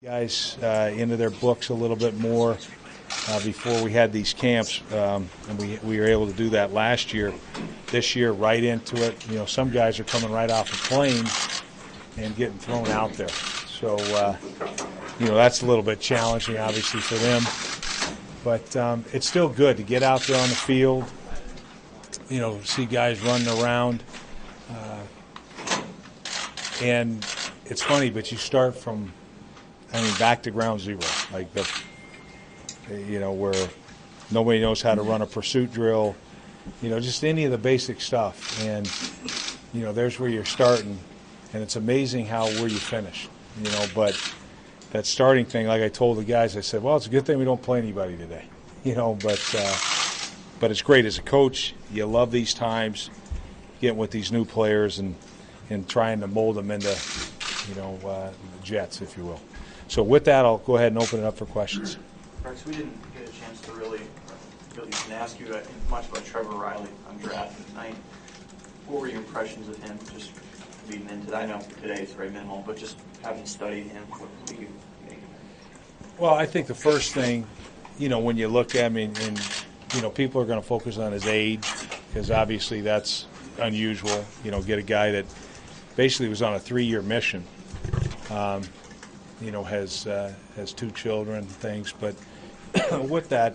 Guys into their books a little bit more before we had these camps, and we were able to do that last year. This year, right into it. You know, some guys are coming right off a plane and getting thrown out there. So, you know, that's a little bit challenging, obviously, for them. But it's still good to get out there on the field, you know, see guys running around. And it's funny, but you start from, back to ground zero, like where nobody knows how to run a pursuit drill, just any of the basic stuff. And, there's where you're starting, and it's amazing where you finish, but that starting thing, like I told the guys, I said, well, it's a good thing we don't play anybody today, but it's great as a coach. You love these times, getting with these new players and trying to mold them into, the Jets, if you will. So with that, I'll go ahead and open it up for questions. Rex, we didn't get a chance to really ask you much about Trevor Riley on draft night. What were your impressions of him just leading into that? I know today it's very minimal, but just having studied him, what do you make of him? Well, I think the first thing, when you look at him, and people are going to focus on his age, because obviously that's unusual. Get a guy that basically was on a 3-year mission. Has 2 children and things. But with that,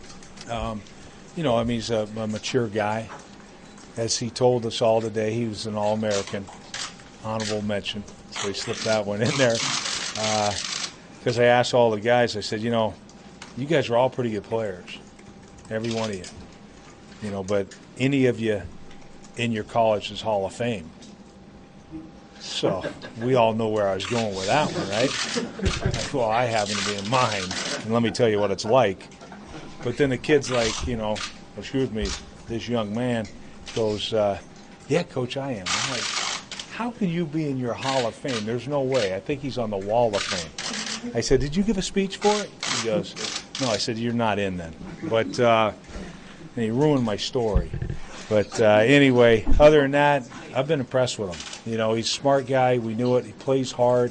he's a mature guy. As he told us all today, he was an All-American, honorable mention. So he slipped that one in there. Because I asked all the guys, I said, you guys are all pretty good players, every one of you. But any of you in your college is Hall of Fame. So we all know where I was going with that one, right? Well, I happen to be in mine, and let me tell you what it's like. But then the kid's like, this young man goes, yeah, Coach, I am. I'm like, how can you be in your Hall of Fame? There's no way. I think he's on the Wall of Fame. I said, did you give a speech for it? He goes, no. I said, you're not in then. But and he ruined my story. But anyway, other than that, I've been impressed with him. He's a smart guy. We knew it. He plays hard.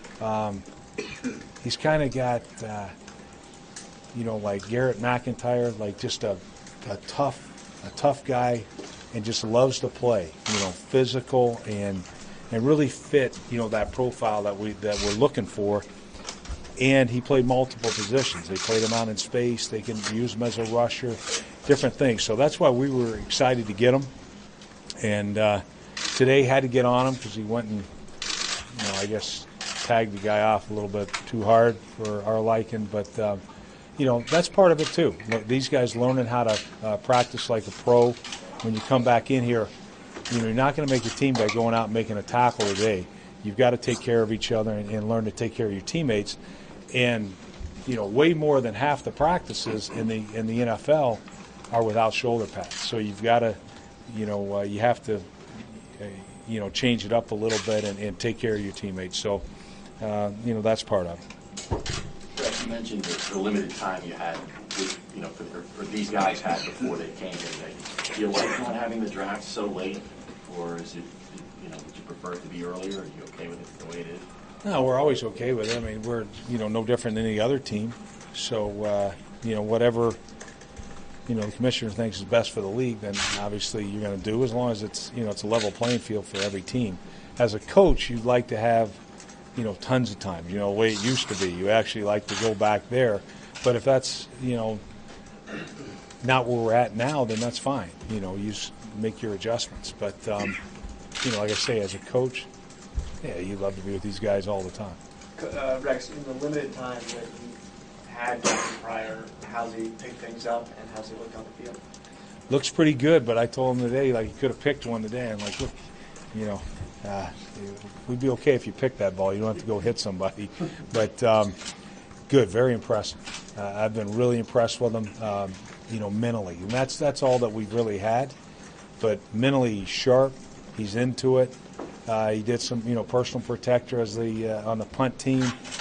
He's kind of got, like Garrett McIntyre, like just a tough guy, and just loves to play. Physical and really fit. That profile that we're looking for. And he played multiple positions. They played him out in space. They can use him as a rusher, different things. So that's why we were excited to get him. And today had to get on him because he went and, I guess, tagged the guy off a little bit too hard for our liking. But, that's part of it too. These guys learning how to practice like a pro. When you come back in here, you're not going to make your team by going out and making a tackle a day. You've got to take care of each other and learn to take care of your teammates. And, way more than half the practices in the NFL are without shoulder pads. So you've got to, you have to, change it up a little bit and take care of your teammates. So, that's part of it. Rex, you mentioned the limited time you had, for these guys had before they came in. Do you like not having the draft so late, or is it, would you prefer it to be earlier? Are you okay with it the way it is? No, we're always okay with it. I mean, we're, no different than any other team. So, whatever, the commissioner thinks is best for the league, then obviously you're going to do, as long as it's, it's a level playing field for every team. As a coach, you'd like to have, tons of time, the way it used to be. You actually like to go back there. But if that's, not where we're at now, then that's fine. You just make your adjustments. But, like I say, as a coach, yeah, you love to be with these guys all the time. Rex, in the limited time that you had prior, how's he pick things up and how's he look on the field? Looks pretty good, but I told him today, like, you could have picked one today. I'm like, look, we'd be okay if you picked that ball. You don't have to go hit somebody. But good, very impressive. I've been really impressed with him, mentally. And that's all that we've really had. But mentally, he's sharp. He's into it. He did some, personal protector as on the punt team.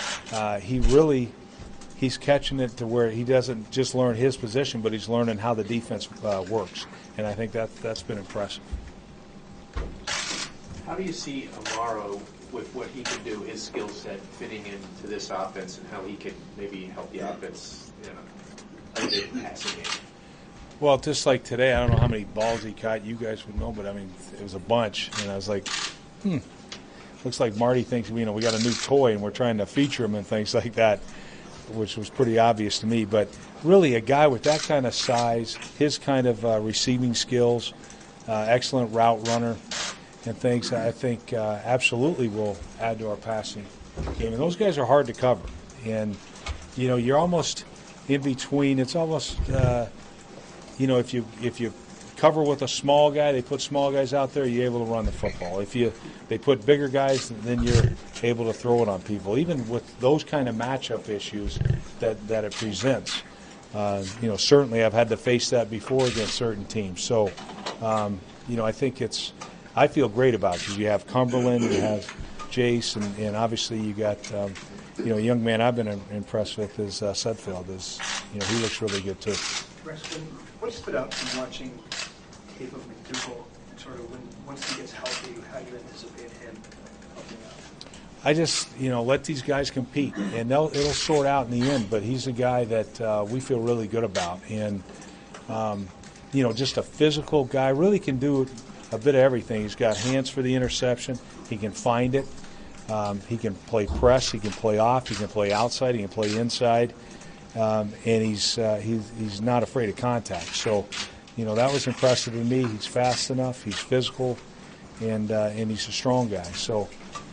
He's catching it to where he doesn't just learn his position, but he's learning how the defense works. And I think that's been impressive. How do you see Amaro with what he can do, his skill set fitting into this offense, and how he could maybe help the offense, in the passing game? Well, just like today, I don't know how many balls he caught. You guys would know, but I mean, it was a bunch, and I was like, looks like Marty thinks we got a new toy, and we're trying to feature him and things like that, which was pretty obvious to me. But really, a guy with that kind of size, his kind of receiving skills, excellent route runner, and things, I think absolutely will add to our passing game. And those guys are hard to cover, and you're almost in between. It's almost if you cover with a small guy, they put small guys out there, you're able to run the football. If they put bigger guys, then you're able to throw it on people. Even with those kind of matchup issues that it presents, certainly I've had to face that before against certain teams. So, I think I feel great about it because you have Cumberland, you have Jace, and obviously you got, a young man I've been impressed with is Sudfeld. He looks really good too. Preston, what stood out from watching tape of McDougal, and sort of once he gets healthy, how you anticipate him helping out? I just, let these guys compete, and it'll sort out in the end. But he's a guy that we feel really good about, and just a physical guy. Really can do a bit of everything. He's got hands for the interception. He can find it. He can play press. He can play off. He can play outside. He can play inside. And he's not afraid of contact. So, that was impressive to me. He's fast enough. He's physical, and he's a strong guy. So,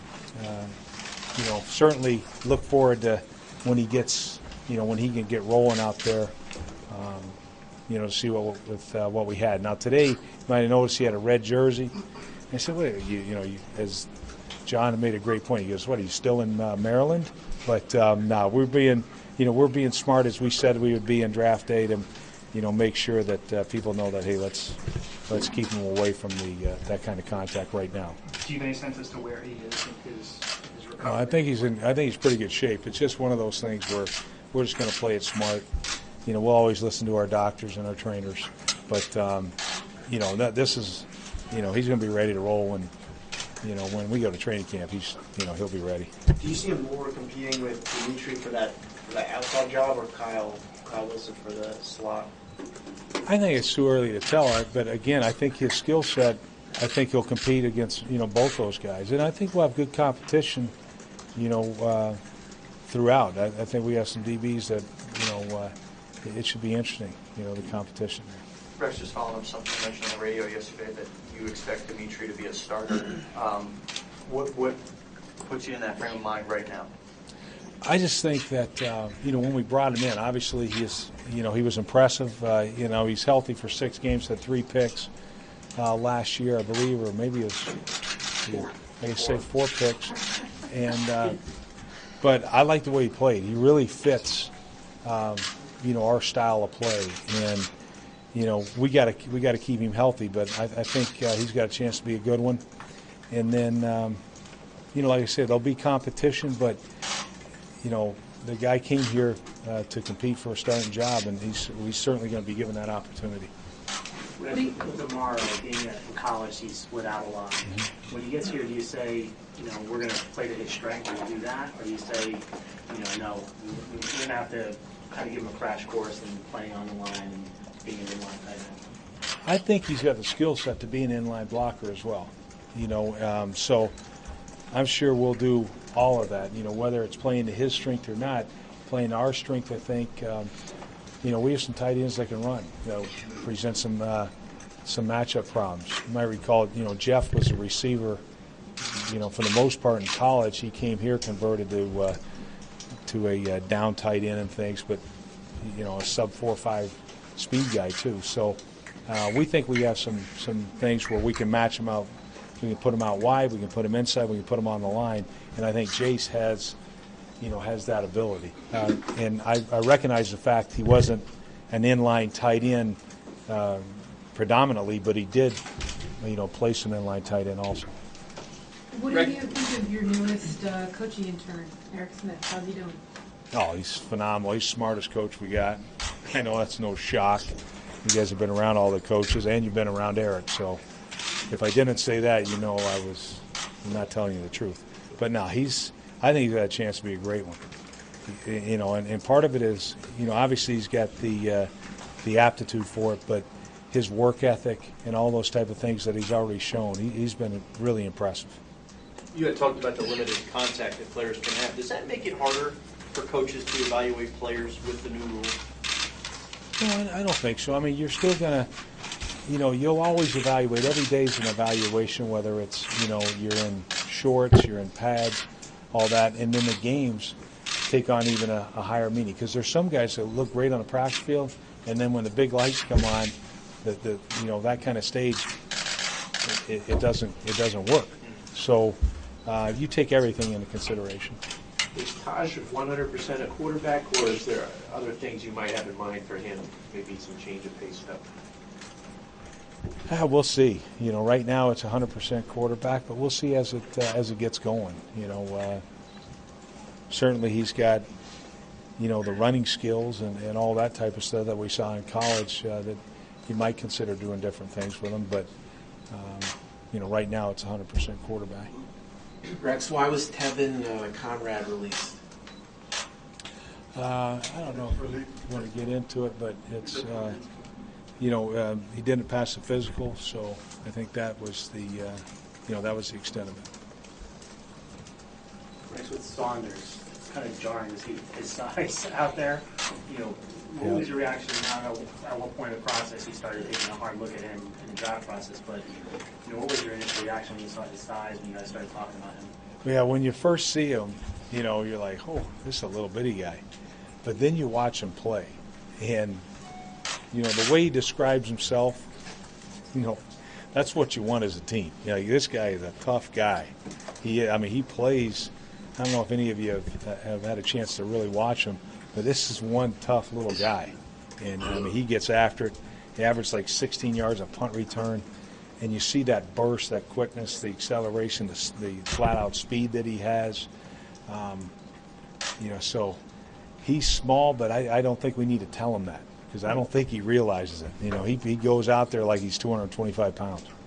certainly look forward to when he gets, when he can get rolling out there. To see what we had. Now today, you might have noticed he had a red jersey. I said, "Wait, as John made a great point. He goes, "What? Are you still in Maryland?" But no, we're being smart as we said we would be in draft day to, make sure that people know that, hey, let's keep him away from that kind of contact right now. Do you have any sense as to where he is in his recovery? I think he's pretty good shape. It's just one of those things where we're just going to play it smart. We'll always listen to our doctors and our trainers, but this is, he's going to be ready to roll when we go to training camp. He'll be ready. Do you see him more competing with Dimitri for that outside job, or Kyle Wilson for the slot? I think it's too early to tell, but again, I think his skill set. I think he'll compete against both those guys, and I think we'll have good competition. Throughout. I think we have some DBs that it should be interesting. The competition. Rex, just following up something you mentioned on the radio yesterday that you expect Dimitri to be a starter. What puts you in that frame of mind right now? I just think that when we brought him in, obviously he was impressive. He's healthy for 6 games, had 3 picks last year, I believe, or maybe it was 4 picks. And but I like the way he played. He really fits, our style of play, and we got to keep him healthy. But I think he's got a chance to be a good one. And then, like I said, there'll be competition, but the guy came here to compete for a starting job, and he's certainly going to be given that opportunity. With Amaro being in college, he's without a lot. Mm-hmm. When he gets here, do you say, we're going to play to his strength and do that? Or do you say, no, we're going to have to kind of give him a crash course in playing on the line and being an inline tight end? I think he's got the skill set to be an inline blocker as well. So I'm sure we'll do all of that, whether it's playing to his strength or not. Playing to our strength, I think, we have some tight ends that can run, present some matchup problems. You might recall, Jeff was a receiver, for the most part in college. He came here converted to a down tight end and things, but, a sub 4.5 speed guy too. So we think we have some things where we can match him out. We can put him out wide, we can put him inside, we can put him on the line, and I think Jace has that ability. And I recognize the fact he wasn't an inline tight end predominantly, but he did, play some inline tight end also. What do you think of your newest coaching intern, Eric Smith? How's he doing? Oh, he's phenomenal. He's the smartest coach we got. I know that's no shock. You guys have been around all the coaches, and you've been around Eric. So if I didn't say that, I was I'm not telling you the truth. But no, I think he's got a chance to be a great one. You know, and part of it is, you know, obviously he's got the aptitude for it, but his work ethic and all those type of things that he's already shown, he's been really impressive. You had talked about the limited contact that players can have. Does that make it harder for coaches to evaluate players with the new rules? No, I don't think so. I mean, you're still going to, you know, you'll always evaluate. Every day's an evaluation, whether it's, you know, you're in shorts, you're in pads, all that. And then the games take on even a higher meaning, because there's some guys that look great on the practice field, and then when the big lights come on, the you know, that kind of stage, it doesn't work. So you take everything into consideration. Is Taj 100% a quarterback, or is there other things you might have in mind for him? Maybe some change of pace stuff. We'll see. You know, right now it's 100% quarterback, but we'll see as it gets going. You know, certainly he's got, you know, the running skills and all that type of stuff that we saw in college that you might consider doing different things with him. But you know, right now it's 100% quarterback. Rex, why was Tevin Conrad released? I don't know if we want to get into it, but it's, you know, he didn't pass the physical, so I think that was the, you know, that was the extent of it. Rex, with Saunders, it's kind of jarring to see his size out there. You know, what was your reaction? I don't know at what point in the process you started taking a hard look at him in the draft process, but you know, what was your initial reaction when you saw his size, when you guys started talking about him? Yeah, when you first see him, you know, you're like, oh, this is a little bitty guy. But then you watch him play, and, you know, the way he describes himself, you know, that's what you want as a team. You know, this guy is a tough guy. He plays. I don't know if any of you have had a chance to really watch him, but this is one tough little guy. And, I mean, he gets after it. He averaged like 16 yards a punt return. And you see that burst, that quickness, the acceleration, the flat-out speed that he has. You know, so he's small, but I don't think we need to tell him that, because I don't think he realizes it. You know, he goes out there like he's 225 pounds.